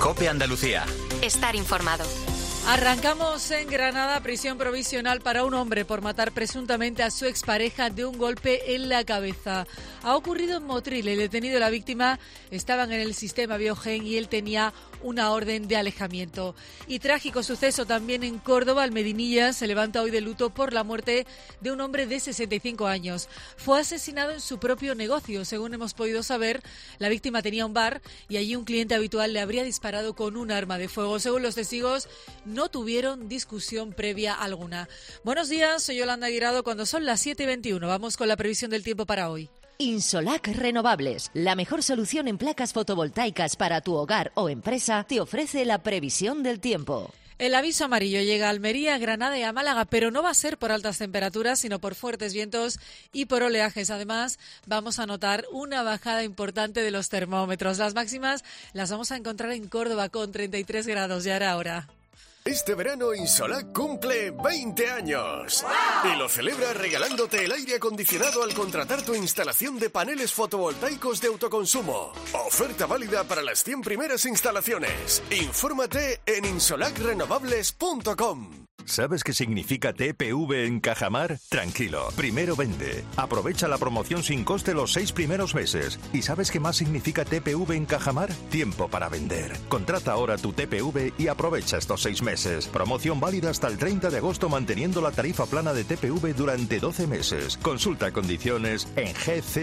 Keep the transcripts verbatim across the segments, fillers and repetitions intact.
COPE Andalucía. Estar informado. Arrancamos en Granada, prisión provisional para un hombre por matar presuntamente a su expareja de un golpe en la cabeza. Ha ocurrido en Motril. El detenido y la víctima estaban en el sistema Biogen y él tenía una orden de alejamiento. Y trágico suceso también en Córdoba. El Medinilla se levanta hoy de luto por la muerte de un hombre de sesenta y cinco años. Fue asesinado en su propio negocio. Según hemos podido saber, la víctima tenía un bar y allí un cliente habitual le habría disparado con un arma de fuego. Según los testigos, no tuvieron discusión previa alguna. Buenos días, soy Yolanda Guirado. Cuando son las siete y veintiuno, vamos con la previsión del tiempo para hoy. Insolac Renovables, la mejor solución en placas fotovoltaicas para tu hogar o empresa, te ofrece la previsión del tiempo. El aviso amarillo llega a Almería, Granada y a Málaga, pero no va a ser por altas temperaturas, sino por fuertes vientos y por oleajes. Además, vamos a notar una bajada importante de los termómetros. Las máximas las vamos a encontrar en Córdoba con treinta y tres grados. Ya era hora. Este verano Insolac cumple veinte años ¡wow! Y lo celebra regalándote el aire acondicionado al contratar tu instalación de paneles fotovoltaicos de autoconsumo. Oferta válida para las cien primeras instalaciones. Infórmate en insolac renovables punto com. ¿Sabes qué significa T P V en Cajamar? Tranquilo, primero vende. Aprovecha la promoción sin coste los seis primeros meses. ¿Y sabes qué más significa T P V en Cajamar? Tiempo para vender. Contrata ahora tu T P V y aprovecha estos seis meses. Promoción válida hasta el treinta de agosto manteniendo la tarifa plana de T P V durante doce meses. Consulta condiciones en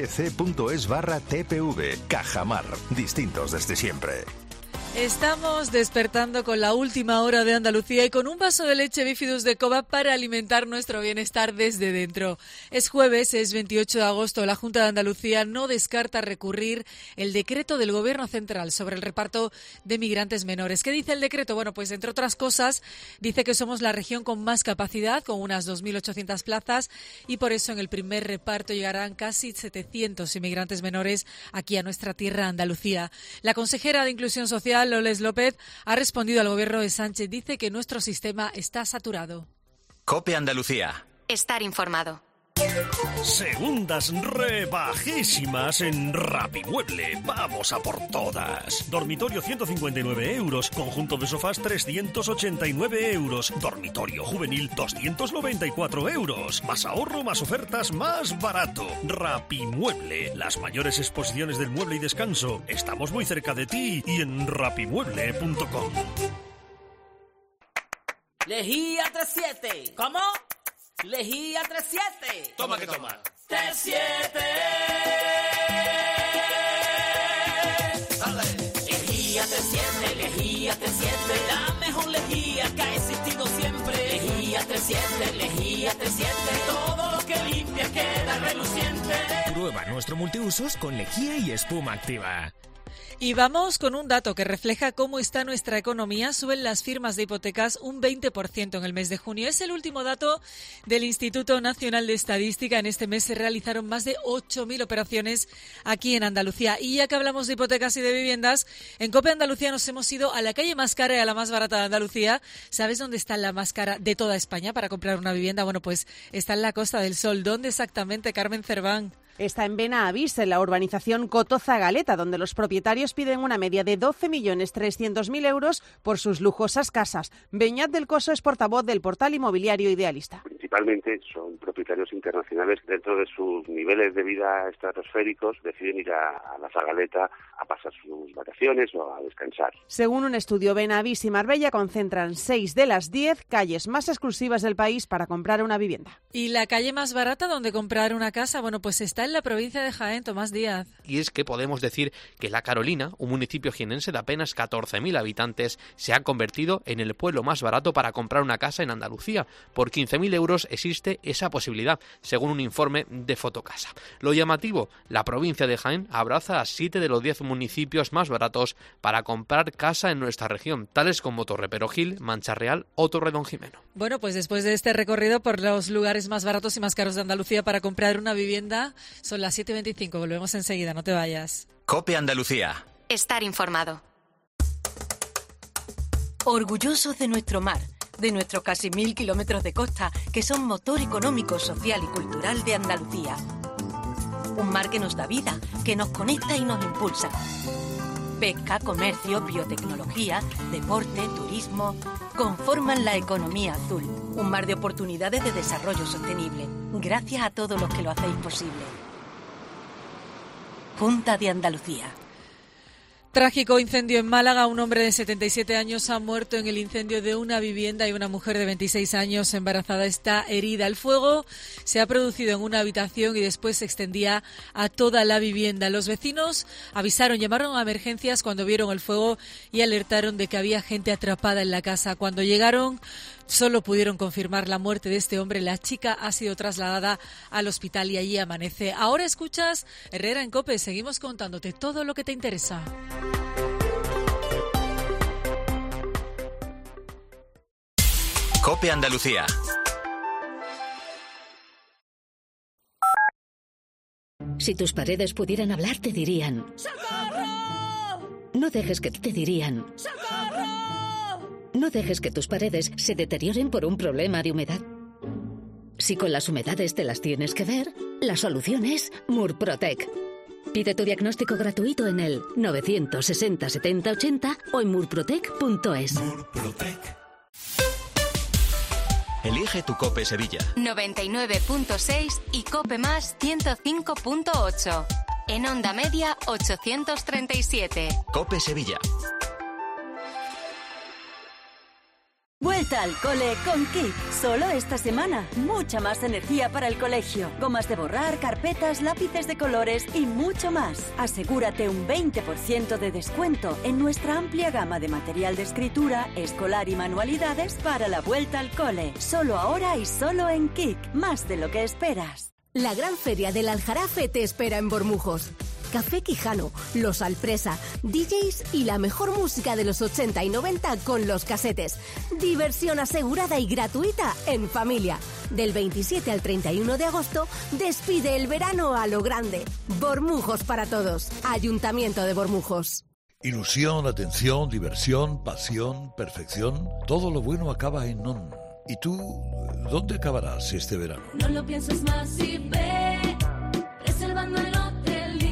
gcc.es barra TPV. Cajamar, distintos desde siempre. Estamos despertando con la última hora de Andalucía y con un vaso de leche Bifidus de Coba para alimentar nuestro bienestar desde dentro. Es jueves, es veintiocho de agosto. La Junta de Andalucía no descarta recurrir el decreto del Gobierno Central sobre el reparto de migrantes menores. ¿Qué dice el decreto? Bueno, pues entre otras cosas, dice que somos la región con más capacidad, con unas dos mil ochocientas plazas, y por eso en el primer reparto llegarán casi setecientos inmigrantes menores aquí a nuestra tierra, Andalucía. La consejera de Inclusión Social, Loles López, ha respondido al gobierno de Sánchez. Dice que nuestro sistema está saturado. COPE Andalucía. Estar informado. Segundas rebajísimas en Rapimueble. Vamos a por todas. Dormitorio ciento cincuenta y nueve euros. Conjunto de sofás trescientos ochenta y nueve euros. Dormitorio juvenil doscientos noventa y cuatro euros. Más ahorro, más ofertas, más barato. Rapimueble. Las mayores exposiciones del mueble y descanso. Estamos muy cerca de ti y en rapimueble punto com. Lejía treinta y siete. ¿Cómo? Lejía treinta y siete. Toma que toma. treinta y siete. Dale. Lejía treinta y siete, lejía treinta y siete. La mejor lejía que ha existido siempre. Lejía treinta y siete, lejía treinta y siete. Todo lo que limpia queda reluciente. Prueba nuestro multiusos con lejía y espuma activa. Y vamos con un dato que refleja cómo está nuestra economía. Suben las firmas de hipotecas un veinte por ciento en el mes de junio. Es el último dato del Instituto Nacional de Estadística. En este mes se realizaron más de ocho mil operaciones aquí en Andalucía. Y ya que hablamos de hipotecas y de viviendas, en COPE Andalucía nos hemos ido a la calle más cara y a la más barata de Andalucía. ¿Sabes dónde está la más cara de toda España para comprar una vivienda? Bueno, pues está en la Costa del Sol. ¿Dónde exactamente, Carmen Cerván? Está en Benavís, en la urbanización Coto Zagaleta, donde los propietarios piden una media de doce millones trescientos mil euros por sus lujosas casas. Beñat del Coso es portavoz del portal inmobiliario Idealista. Principalmente son propietarios internacionales dentro de sus niveles de vida estratosféricos, deciden ir a, a la Zagaleta a pasar sus vacaciones o a descansar. Según un estudio, Benavís y Marbella concentran seis de las diez calles más exclusivas del país para comprar una vivienda. ¿Y la calle más barata donde comprar una casa? Bueno, pues está en la provincia de Jaén. Tomás Díaz. Y es que podemos decir que La Carolina, un municipio jienense de apenas catorce mil habitantes, se ha convertido en el pueblo más barato para comprar una casa en Andalucía. Por quince mil euros existe esa posibilidad, según un informe de Fotocasa. Lo llamativo, la provincia de Jaén abraza a siete de los diez municipios más baratos para comprar casa en nuestra región, tales como Torreperogil, Mancha Real o Torredonjimeno. Bueno, pues después de este recorrido por los lugares más baratos y más caros de Andalucía para comprar una vivienda, son las siete y veinticinco. Volvemos enseguida, no te vayas. COPE Andalucía. Estar informado. Orgullosos de nuestro mar, de nuestros casi mil kilómetros de costa, que son motor económico, social y cultural de Andalucía. Un mar que nos da vida, que nos conecta y nos impulsa. Pesca, comercio, biotecnología, deporte, turismo, conforman la economía azul, un mar de oportunidades de desarrollo sostenible, gracias a todos los que lo hacéis posible. Junta de Andalucía. Trágico incendio en Málaga. Un hombre de setenta y siete años ha muerto en el incendio de una vivienda y una mujer de veintiséis años embarazada está herida. El fuego se ha producido en una habitación y después se extendía a toda la vivienda. Los vecinos avisaron, llamaron a emergencias cuando vieron el fuego y alertaron de que había gente atrapada en la casa. Cuando llegaron, solo pudieron confirmar la muerte de este hombre. La chica ha sido trasladada al hospital y allí amanece. Ahora escuchas Herrera en COPE. Seguimos contándote todo lo que te interesa. COPE Andalucía. Si tus paredes pudieran hablar, te dirían: ¡Socorro! No dejes que te dirían: ¡Socorro! No dejes que tus paredes se deterioren por un problema de humedad. Si con las humedades te las tienes que ver, la solución es Murprotec. Pide tu diagnóstico gratuito en el novecientos sesenta setenta ochenta o en murprotec punto es. Murprotec. Elige tu COPE Sevilla. noventa y nueve punto seis y COPE Más ciento cinco punto ocho. En onda media ochocientos treinta y siete. COPE Sevilla. Vuelta al cole con Kik. Solo esta semana. Mucha más energía para el colegio. Gomas de borrar, carpetas, lápices de colores y mucho más. Asegúrate un veinte por ciento de descuento en nuestra amplia gama de material de escritura, escolar y manualidades para la vuelta al cole. Solo ahora y solo en Kik. Más de lo que esperas. La gran feria del Aljarafe te espera en Bormujos. Café Quijano, Los Alpresa, D Js y la mejor música de los ochenta y noventa con los casetes. Diversión asegurada y gratuita en familia. Del veintisiete al treinta y uno de agosto, despide el verano a lo grande. Bormujos para todos. Ayuntamiento de Bormujos. Ilusión, atención, diversión, pasión, perfección. Todo lo bueno acaba en ON. ¿Y tú, dónde acabarás este verano? No lo pienses más y ve, reservando el hotelito.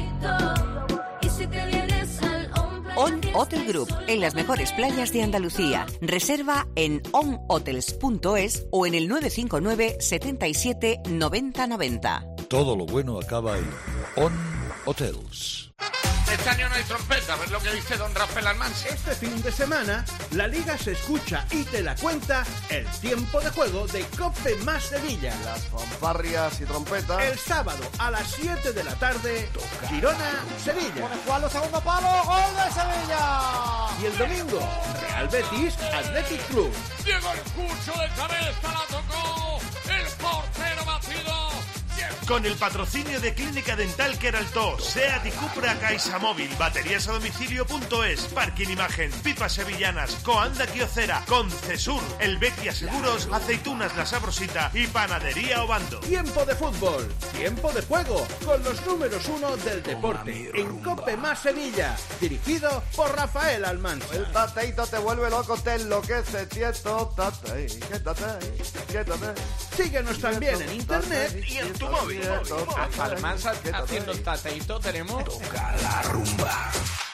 Y si te vienes al On Hotel Group, en las mejores playas de Andalucía. Reserva en on hotels punto es o en el nueve cinco nueve setenta y siete noventa noventa. Todo lo bueno acaba en On Hotels. Este año no hay trompeta, a ver lo que dice don Rafael Almansi. Este fin de semana, la Liga se escucha y te la cuenta el tiempo de juego de COPE Más Sevilla. Las fanfarrias y trompetas. El sábado a las siete de la tarde, Toca. Girona, Sevilla. Con el cual, segundo palo, gol de Sevilla. Y el domingo, Real Betis, Athletic Club. Diego el Cucho de cabeza la tocó, el portero batido. Con el patrocinio de Clínica Dental Queraltó, SEAT y Cupra CaixaMóvil, baterías a domicilio punto es, Parking Imagen, Pipas Sevillanas, Coanda Quiocera, Concesur, El Betia Seguros, Aceitunas La Sabrosita y Panadería Obando. Tiempo de fútbol, tiempo de juego, con los números uno del deporte, en COPE Más Sevilla, dirigido por Rafael Almanza. El tateito te vuelve loco, te enloquece, tieto, tate, quédate, quédate. Síguenos también en internet y en tu móvil. A Almanza haciendo el tateito tenemos. Toca la rumba.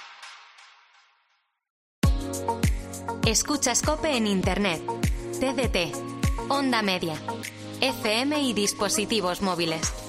Escuchas COPE en internet, T D T, onda media, F M y dispositivos móviles.